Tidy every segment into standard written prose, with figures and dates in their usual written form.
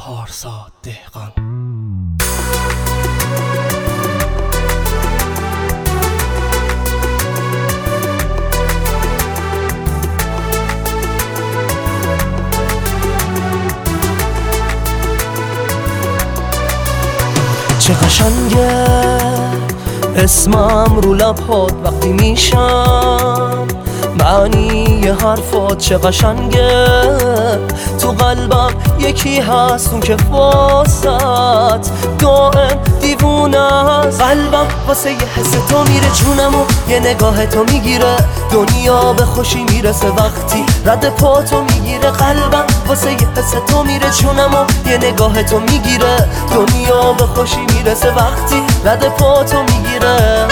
پارسا دهقان. چه قشنگه اسمم رو لبات وقتی میشم، معنی حرفات چه قشنگه. تو قلبم یکی هست اون که واسط دائم دیوونه است. قلبم واسه یه حس تو میره جونم و یه نگاه تو میگیره. دنیا به خوشی میرسه وقتی رد پا تو میگیره. قلبم واسه یه حس تو میره جونم و یه نگاه تو میگیره. دنیا به خوشی میرسه وقتی رد پا تو میگیره.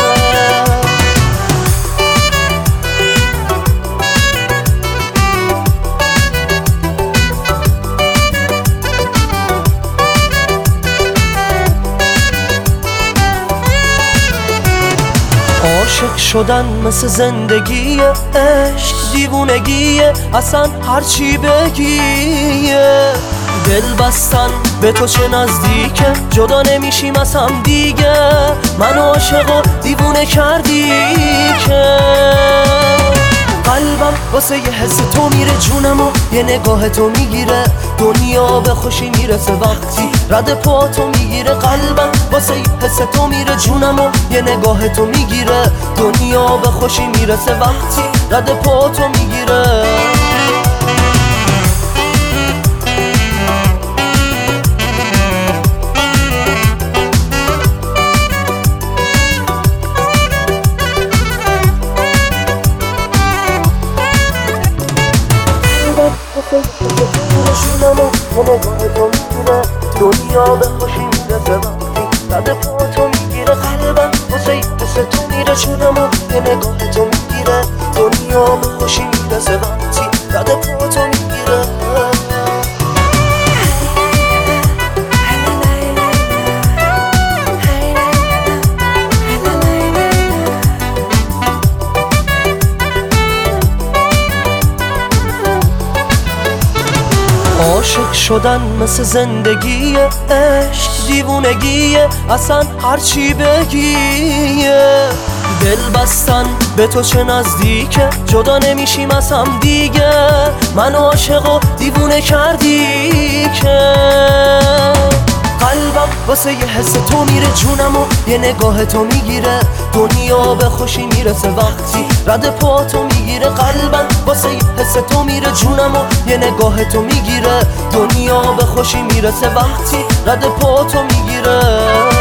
عاشق شدن مثل زندگی، عشق دیوونگیه، اصلا هرچی بگیه. دل بستن به تو چه نزدیکه، جدا نمیشیم از هم دیگه. من عاشق و دیوونه کردی که قلبم واسه یه حس تو میره جونم و یه نگاه تو میگیره. دنیا به خوشی میرسه وقتی رد پا تو میگیره. قلبم واسه یه حس تو میره جونم و یه نگاه تو میگیره. دنیا به خوشی میرسه وقتی رد پا تو میگیره. دنیا به خوشی میرسه وقتی رد پا تو میگیره. قلبم واسه حس تو میره جونم و یه نگاه تو میگیره. دنیا به خوشی میرسه وقتی رد پا تو میگیره. عاشق شدن مثل زندگی، عشق دیوونگیه، اصلا هرچی بگیه. دل بستن به تو چه نزدیکه، جدا نمیشیم از هم دیگه. من عاشق و دیوونه کردی که قلبم واسه یه حس تو میره جونم و یه نگاه تو میگیره. دنیا به خوشی میرسه وقتی رد پا تو میگیره. قلبم واسه یه حس تو میره جونم و یه نگاه تو میگیره. دنیا به خوشی میرسه وقتی رد پا تو میگیره.